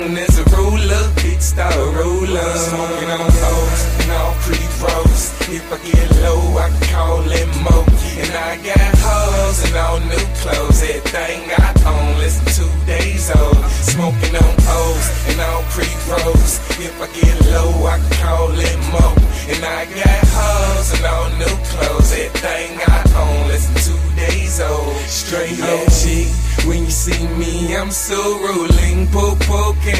There's a roller, big star roller. Smoking on O's and all pre-rolls. If I get low, I can call it Mo. And I got hoes and all new clothes. Everything I own less than 2 days old. Smoking on O's and all pre-rolls. If I get low, I can call it Mo. And I got hoes and all new clothes. Everything I own less than 2 days old. Straight OG. When you see me, I'm so rolling, poking.